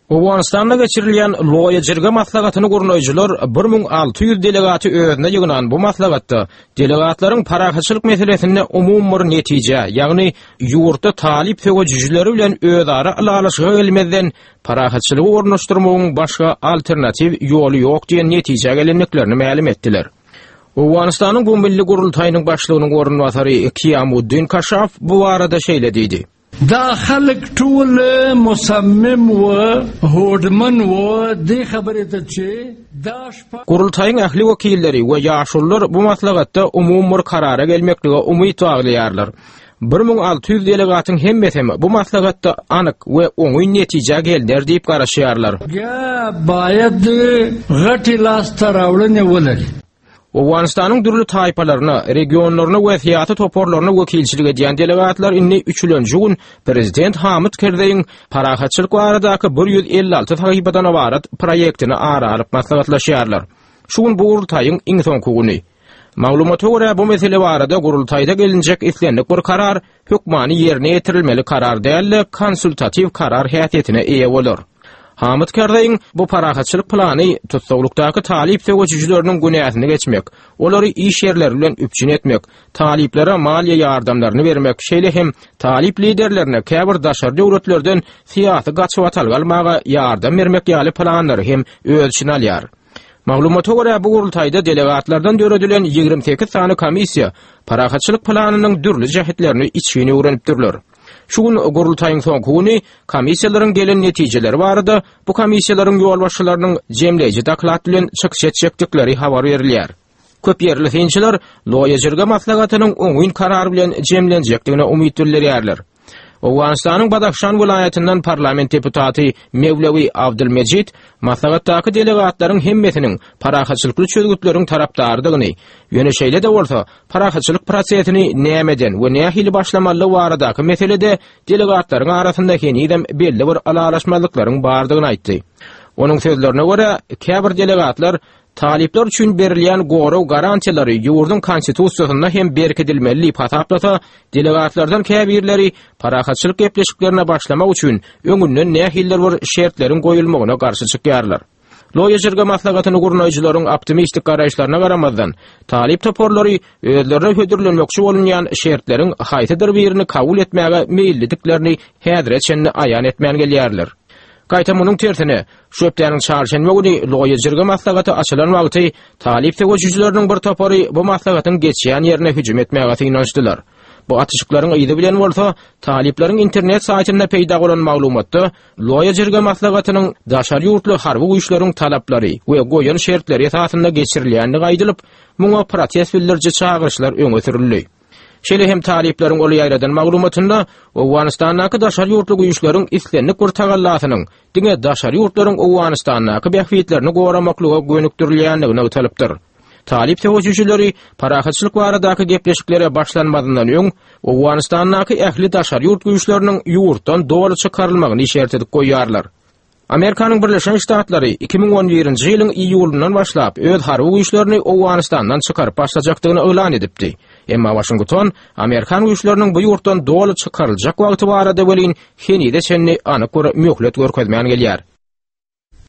Awganistan'da geçirilen loya jirge maslahatyny gurnoýjylar 1600 delegaty özüne ýygynan bu maslahatda delegatlaryň parahaçylyk meselesinde umum bir netije, ýagny ýurtda talip söwejjileri bilen özara alalaşyga gelmezden parahaçylygy ornaşdyrmagyň başga alternativ ýoly ýok diýen netije gelenliklerini ma'lum etdiler. Awganistanyň bu milli gurultaýynyň başlygynyň ornwatary Kiyamuddin Kaşaf bu arada şeýle diýdi. دا خلق ټول مصمم و هوډمن و دې خبره ته چې دا Gurultaýyň ähli wekilleri we ýaşullar bu maslahatda umum bir karara gelmeklige umyt baglaýarlar. 1600 delegatyň hemmesem bu maslahatda anyk we oňy netije gelder diýip garaşýarlar. Ya baýat gaty lasta rawlany bolary. Awganistanyň dürli taýpalaryna, regionlaryna we siýasy toporlaryna wekilçilik edýän delegatlar inni 3-nji gün prezident Hamid Karzaiň parahaçylyk baradaky 156 taýpadan ibaret proýektini ara-aryp maslahatlaşýarlar. Şu gün bu gurultaýyň iň soňky güni. Maglumata görä bu mesele barada gurultaýda gelinjek islenlik bir karar hökmany ýerine ýetirilmeli karar däl, konsultativ karar häsiýetine eýe bolar. Hamid Karzaiň bu parahaçylyk plany tutsawlukdaky talip söwejjileriniň günäsini geçmek, olary iş ýerleri bilen üpçün etmek, taliplere maliýe ýardamlaryny bermek, şeýle hem talip liderlerine käbir daşar döwletlerden siýasy gaçywatal galmaga ýardam bermek ýaly planlary hem öz içine alýar. Maglumata görä bu gurultaýda delegatlardan döredilen 28 sany komissiýa parahaçylyk planynyň dürli jähetlerini içine öwrenipdirler. Şu gün gurultaýyň soňky güni komissiýalaryň gelen netijeleri barada bu komissiýalaryň ýolbaşçylarynyň jemleýiji daklat bilen çykyş etjekdikleri habar berilýär. Köp ýerli finçiler loýa jirge maslahatynyň oňyn karary bilen jemlenjekdigine umyt bildirýärler. Awganistanyň Badakhşan vilayatynyň parlament deputaty Mevlevi Abdulmejid maslahatdaky delegatlaryň hemmesiniň parahaçylykly çözgütleriň tarapdardygyny, ýöne şeýle de bolsa parahaçylyk prosesini nämeden we nähili başlamaly baradaky meselede delegatlaryň arasyndaky nidem belli bir alalaşmalyklaryň bardygyny aýtdy. Onuň sözlerine görä, käbir delegatlar talipler üçin berilýän goraw garantiýalary ýurdun konstitusiýasyna hem berkidilmeli pasaplasa, delegatlardan käbirleri parahaçylyk gepleşiklerine başlamak üçin öňünden nähiller bir şertleriň goýulmagyna garşy çykýarlar. Loýa jirge maslahatyny gurnoýjylaryň optimistik garaýşlaryna garamazdan, talip toporlary özlerine hödürlenmekçi bolýan şertleriň haýsydyr birini kabul etmäge meýilliklerini häzir etjänini aýan etmän gelýärler. Gaýtamynyň tersine, şöpdäniň çarşenbe güni loýa jirge maslahaty açylan wagty talip söwejjileriniň bir topory bu maslahatyň geçýän ýerine hüjüm etmäge synaşdylar. Bu atyşyklaryň ýydy bilen bolsa, talipleriň internet saýtynda peýda bolan maglumatda loýa jirge maslahatynyň daşary ýurtly harby güýçleriň talaplary we goýan şertleri esasynda geçirilýänligi aýdylyp, muňa protest bildirji çağırışlar öňe sürildi. Şeýle hem talipleriň oly ýaýradan maglumatynda Awganistanyň daşary ýurtly güýçleriň islenlik bir tagallasynyň diňe daşary ýurtlaryň Awganistanyň bähwitlerini goramaklyga gönükdirilýänligini talypdyr. Talip söwejjileri parahaçylyk baradaky gepleşiklere başlanmadan öň Awganistanyň ähli daşary ýurt güýçleriniň ýurtdan doly çykarylmagyny işaret edip goýýarlar. Amerikanyň Birleşen Ştatlary 2011-nji ýylyň iýulundan başlap öz harby güýçlerini Awganistandan çykaryp başlajakdygyny elan edipdi. Emma Washington Amerikan güýçleriniň bu ýurtdan doly çykaryljak wagty barada welin henide çenni anyk bir möhlet görkezmän gelýär.